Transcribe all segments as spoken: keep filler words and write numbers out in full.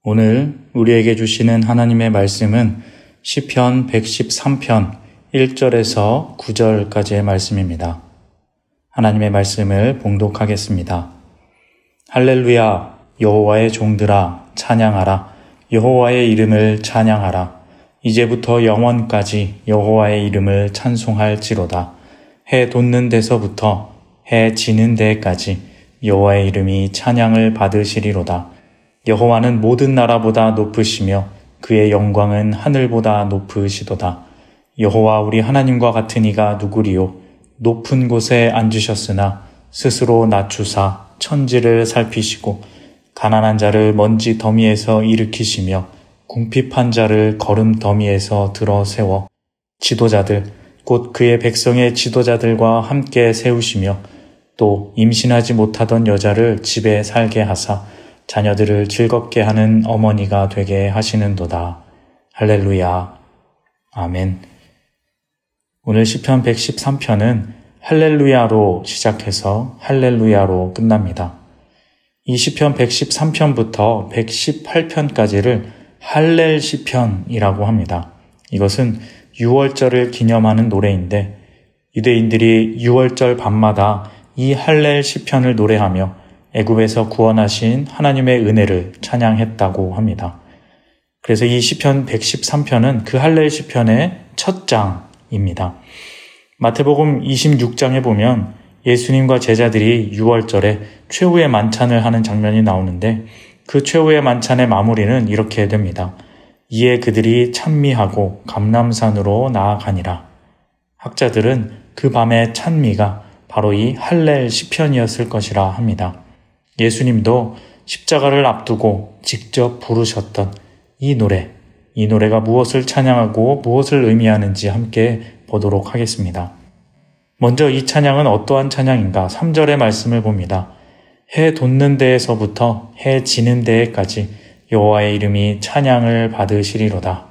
오늘 우리에게 주시는 하나님의 말씀은 시편 백십삼 편 일 절에서 구 절까지의 말씀입니다. 하나님의 말씀을 봉독하겠습니다. 할렐루야, 여호와의 종들아 찬양하라. 여호와의 이름을 찬양하라. 이제부터 영원까지 여호와의 이름을 찬송할지로다. 해 돋는 데서부터 해 지는 데까지 여호와의 이름이 찬양을 받으시리로다. 여호와는 모든 나라보다 높으시며 그의 영광은 하늘보다 높으시도다. 여호와 우리 하나님과 같은 이가 누구리요? 높은 곳에 앉으셨으나 스스로 낮추사 천지를 살피시고 가난한 자를 먼지 더미에서 일으키시며 궁핍한 자를 거름 더미에서 들어 세워 지도자들 곧 그의 백성의 지도자들과 함께 세우시며 또 임신하지 못하던 여자를 집에 살게 하사 자녀들을 즐겁게 하는 어머니가 되게 하시는도다. 할렐루야. 아멘. 오늘 시편 백십삼 편은 할렐루야로 시작해서 할렐루야로 끝납니다. 이 시편 백십삼 편부터 백십팔 편까지를 할렐 시편이라고 합니다. 이것은 유월절을 기념하는 노래인데 유대인들이 유월절 밤마다 이 할렐 시편을 노래하며 애굽에서 구원하신 하나님의 은혜를 찬양했다고 합니다. 그래서 이 시편 백십삼 편은 그 할렐 시편의 첫 장입니다. 마태복음 이십육 장에 보면 예수님과 제자들이 유월절에 최후의 만찬을 하는 장면이 나오는데 그 최후의 만찬의 마무리는 이렇게 됩니다. 이에 그들이 찬미하고 감람산으로 나아가니라. 학자들은 그 밤의 찬미가 바로 이 할렐 시편이었을 것이라 합니다. 예수님도 십자가를 앞두고 직접 부르셨던 이 노래, 이 노래가 무엇을 찬양하고 무엇을 의미하는지 함께 보도록 하겠습니다. 먼저 이 찬양은 어떠한 찬양인가? 삼 절의 말씀을 봅니다. 해 돋는 데에서부터 해 지는 데에까지 여호와의 이름이 찬양을 받으시리로다.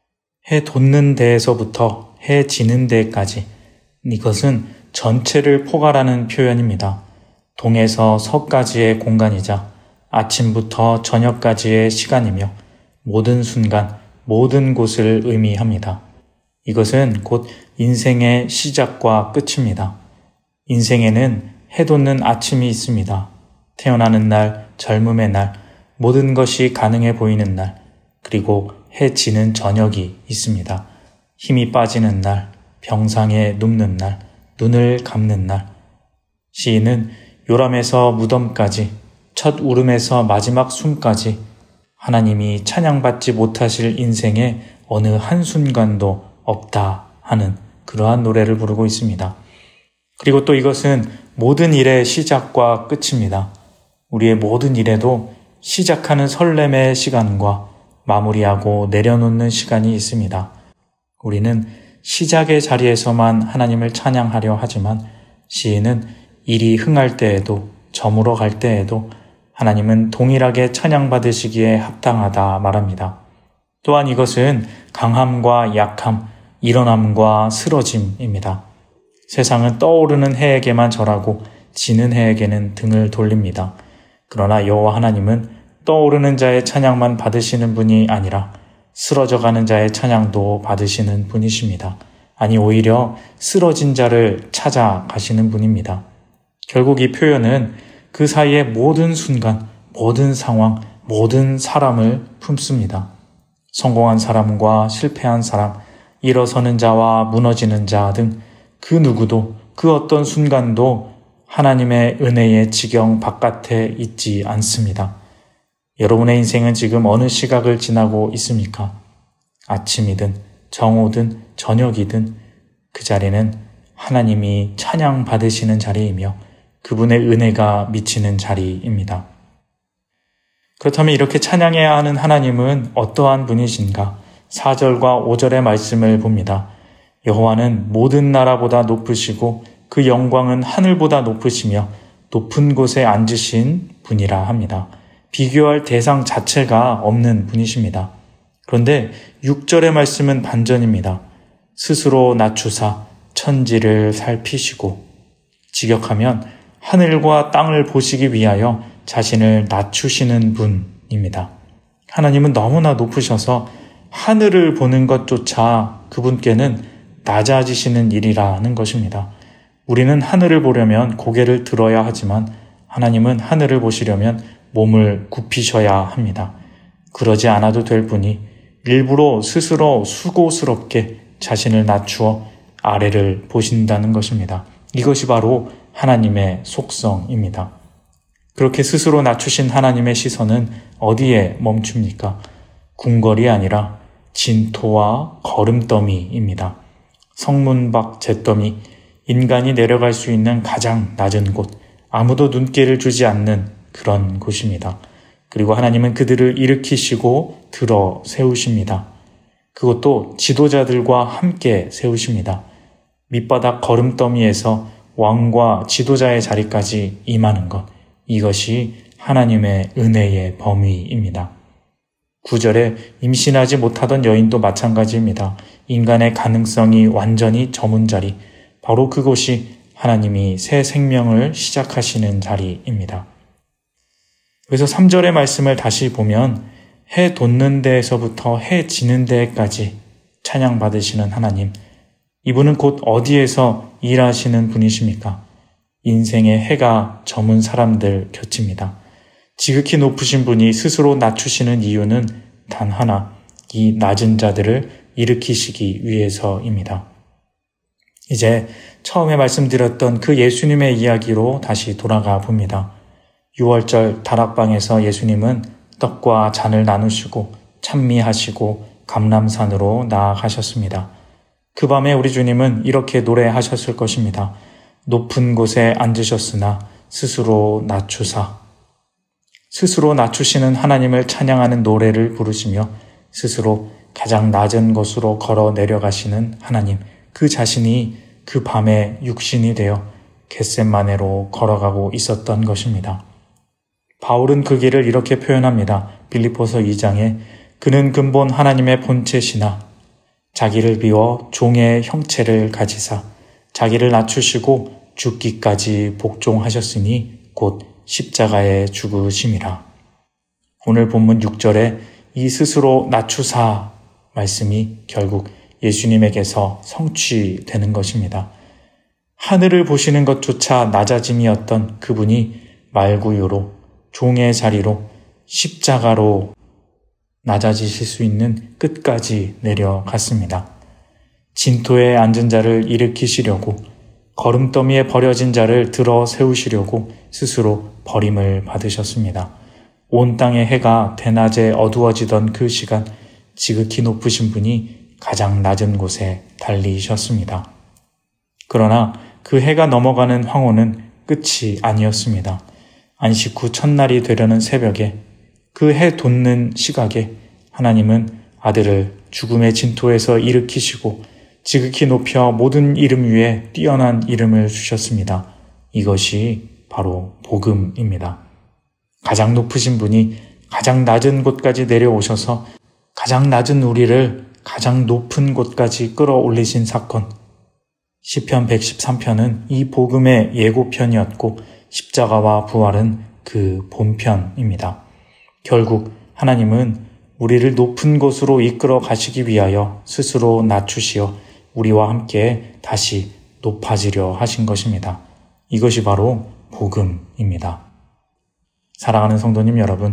해 돋는 데에서부터 해 지는 데까지, 이것은 전체를 포괄하는 표현입니다. 동에서 서까지의 공간이자 아침부터 저녁까지의 시간이며 모든 순간, 모든 곳을 의미합니다. 이것은 곧 인생의 시작과 끝입니다. 인생에는 해 돋는 아침이 있습니다. 태어나는 날, 젊음의 날, 모든 것이 가능해 보이는 날, 그리고 해 지는 저녁이 있습니다. 힘이 빠지는 날, 병상에 눕는 날, 눈을 감는 날. 시인은 요람에서 무덤까지, 첫 울음에서 마지막 숨까지 하나님이 찬양받지 못하실 인생의 어느 한순간도 없다 하는 그러한 노래를 부르고 있습니다. 그리고 또 이것은 모든 일의 시작과 끝입니다. 우리의 모든 일에도 시작하는 설렘의 시간과 마무리하고 내려놓는 시간이 있습니다. 우리는 시작의 자리에서만 하나님을 찬양하려 하지만 시인은 일이 흥할 때에도 저물어 갈 때에도 하나님은 동일하게 찬양받으시기에 합당하다 말합니다. 또한 이것은 강함과 약함, 일어남과 쓰러짐입니다. 세상은 떠오르는 해에게만 절하고 지는 해에게는 등을 돌립니다. 그러나 여호와 하나님은 떠오르는 자의 찬양만 받으시는 분이 아니라 쓰러져가는 자의 찬양도 받으시는 분이십니다. 아니 오히려 쓰러진 자를 찾아가시는 분입니다. 결국 이 표현은 그 사이의 모든 순간, 모든 상황, 모든 사람을 품습니다. 성공한 사람과 실패한 사람, 일어서는 자와 무너지는 자 등 그 누구도 그 어떤 순간도 하나님의 은혜의 지경 바깥에 있지 않습니다. 여러분의 인생은 지금 어느 시각을 지나고 있습니까? 아침이든 정오든 저녁이든 그 자리는 하나님이 찬양 받으시는 자리이며 그분의 은혜가 미치는 자리입니다. 그렇다면 이렇게 찬양해야 하는 하나님은 어떠한 분이신가? 사 절과 오 절의 말씀을 봅니다. 여호와는 모든 나라보다 높으시고 그 영광은 하늘보다 높으시며 높은 곳에 앉으신 분이라 합니다. 비교할 대상 자체가 없는 분이십니다. 그런데 육 절의 말씀은 반전입니다. 스스로 낮추사 천지를 살피시고, 직역하면 하늘과 땅을 보시기 위하여 자신을 낮추시는 분입니다. 하나님은 너무나 높으셔서 하늘을 보는 것조차 그분께는 낮아지시는 일이라는 것입니다. 우리는 하늘을 보려면 고개를 들어야 하지만 하나님은 하늘을 보시려면 몸을 굽히셔야 합니다. 그러지 않아도 될 분이 일부러 스스로 수고스럽게 자신을 낮추어 아래를 보신다는 것입니다. 이것이 바로 하나님의 속성입니다. 그렇게 스스로 낮추신 하나님의 시선은 어디에 멈춥니까? 궁궐이 아니라 진토와 거름더미입니다. 성문 밖 잿더미, 인간이 내려갈 수 있는 가장 낮은 곳, 아무도 눈길을 주지 않는 그런 곳입니다. 그리고 하나님은 그들을 일으키시고 들어 세우십니다. 그것도 지도자들과 함께 세우십니다. 밑바닥 거름더미에서 왕과 지도자의 자리까지 임하는 것, 이것이 하나님의 은혜의 범위입니다. 구 절에 임신하지 못하던 여인도 마찬가지입니다. 인간의 가능성이 완전히 저문 자리, 바로 그곳이 하나님이 새 생명을 시작하시는 자리입니다. 그래서 삼 절의 말씀을 다시 보면 해 돋는 데에서부터 해 지는 데까지 찬양받으시는 하나님, 이분은 곧 어디에서 일하시는 분이십니까? 인생의 해가 저문 사람들 곁입니다. 지극히 높으신 분이 스스로 낮추시는 이유는 단 하나, 이 낮은 자들을 일으키시기 위해서입니다. 이제 처음에 말씀드렸던 그 예수님의 이야기로 다시 돌아가 봅니다. 유월절 다락방에서 예수님은 떡과 잔을 나누시고 찬미하시고 감람산으로 나아가셨습니다. 그 밤에 우리 주님은 이렇게 노래하셨을 것입니다. 높은 곳에 앉으셨으나 스스로 낮추사. 스스로 낮추시는 하나님을 찬양하는 노래를 부르시며 스스로 가장 낮은 곳으로 걸어 내려가시는 하나님, 그 자신이 그 밤에 육신이 되어 겟세마네로 걸어가고 있었던 것입니다. 바울은 그 길을 이렇게 표현합니다. 빌립보서 이 장에 그는 근본 하나님의 본체시나 자기를 비워 종의 형체를 가지사 자기를 낮추시고 죽기까지 복종하셨으니 곧 십자가에 죽으심이라. 오늘 본문 육 절에 이 스스로 낮추사 말씀이 결국 예수님에게서 성취되는 것입니다. 하늘을 보시는 것조차 낮아짐이었던 그분이 말구유로 종의 자리로 십자가로 낮아지실 수 있는 끝까지 내려갔습니다. 진토에 앉은 자를 일으키시려고 거름더미에 버려진 자를 들어 세우시려고 스스로 버림을 받으셨습니다. 온 땅의 해가 대낮에 어두워지던 그 시간 지극히 높으신 분이 가장 낮은 곳에 달리셨습니다. 그러나 그 해가 넘어가는 황혼은 끝이 아니었습니다. 안식 후 첫날이 되려는 새벽에 그 해 돋는 시각에 하나님은 아들을 죽음의 진토에서 일으키시고 지극히 높여 모든 이름 위에 뛰어난 이름을 주셨습니다. 이것이 바로 복음입니다. 가장 높으신 분이 가장 낮은 곳까지 내려오셔서 가장 낮은 우리를 가장 높은 곳까지 끌어올리신 사건. 시편 백십삼 편은 이 복음의 예고편이었고 십자가와 부활은 그 본편입니다. 결국 하나님은 우리를 높은 곳으로 이끌어 가시기 위하여 스스로 낮추시어 우리와 함께 다시 높아지려 하신 것입니다. 이것이 바로 복음입니다. 사랑하는 성도님 여러분,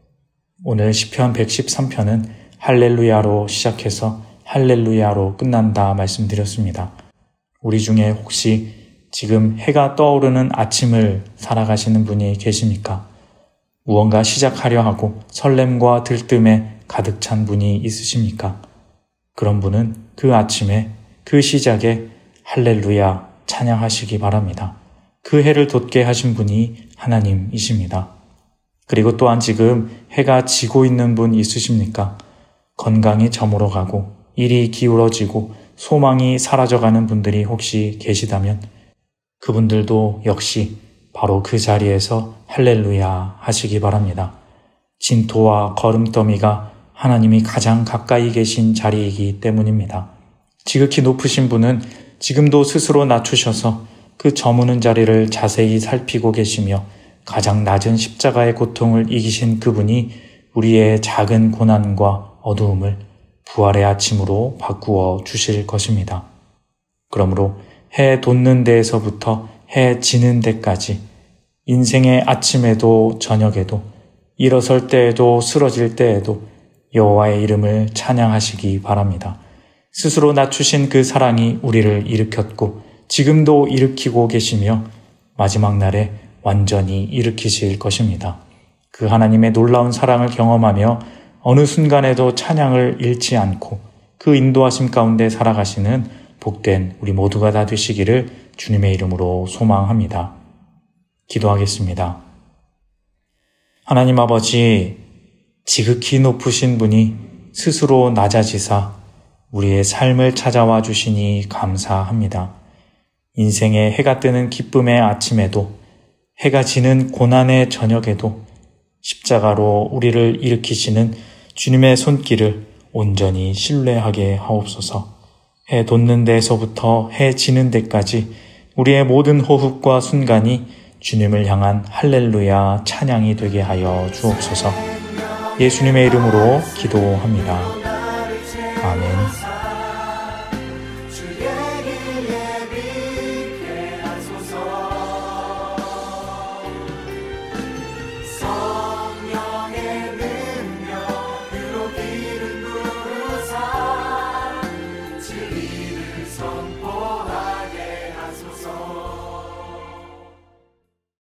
오늘 시편 백십삼 편은 할렐루야로 시작해서 할렐루야로 끝난다 말씀드렸습니다. 우리 중에 혹시 지금 해가 떠오르는 아침을 살아가시는 분이 계십니까? 무언가 시작하려 하고 설렘과 들뜸에 가득 찬 분이 있으십니까? 그런 분은 그 아침에 그 시작에 할렐루야 찬양하시기 바랍니다. 그 해를 돋게 하신 분이 하나님이십니다. 그리고 또한 지금 해가 지고 있는 분 있으십니까? 건강이 저물어가고 일이 기울어지고 소망이 사라져가는 분들이 혹시 계시다면 그분들도 역시 바로 그 자리에서 할렐루야 하시기 바랍니다. 진토와 거름더미가 하나님이 가장 가까이 계신 자리이기 때문입니다. 지극히 높으신 분은 지금도 스스로 낮추셔서 그 저무는 자리를 자세히 살피고 계시며 가장 낮은 십자가의 고통을 이기신 그분이 우리의 작은 고난과 어두움을 부활의 아침으로 바꾸어 주실 것입니다. 그러므로 해 돋는 데에서부터 해 지는 데까지 인생의 아침에도 저녁에도 일어설 때에도 쓰러질 때에도 여호와의 이름을 찬양하시기 바랍니다. 스스로 낮추신 그 사랑이 우리를 일으켰고 지금도 일으키고 계시며 마지막 날에 완전히 일으키실 것입니다. 그 하나님의 놀라운 사랑을 경험하며 어느 순간에도 찬양을 잃지 않고 그 인도하심 가운데 살아가시는 복된 우리 모두가 다 되시기를 주님의 이름으로 소망합니다. 기도하겠습니다. 하나님 아버지, 지극히 높으신 분이 스스로 낮아지사 우리의 삶을 찾아와 주시니 감사합니다. 인생의 해가 뜨는 기쁨의 아침에도 해가 지는 고난의 저녁에도 십자가로 우리를 일으키시는 주님의 손길을 온전히 신뢰하게 하옵소서. 해 돋는 데에서부터 해 지는 데까지 우리의 모든 호흡과 순간이 주님을 향한 할렐루야 찬양이 되게 하여 주옵소서. 예수님의 이름으로 기도합니다.